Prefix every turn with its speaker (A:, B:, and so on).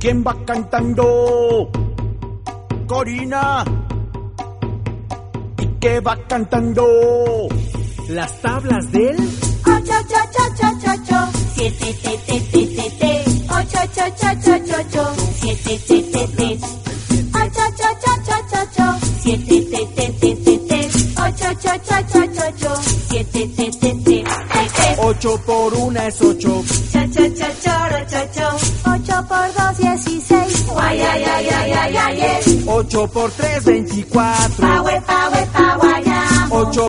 A: ¿Quién va cantando? Corina. ¿Y qué va cantando? Las tablas del
B: 8, 7, 8, 7, 7,
A: 8 por 1 es 8.
B: 8 por 2, 16.
A: 8 por 3, 24. 8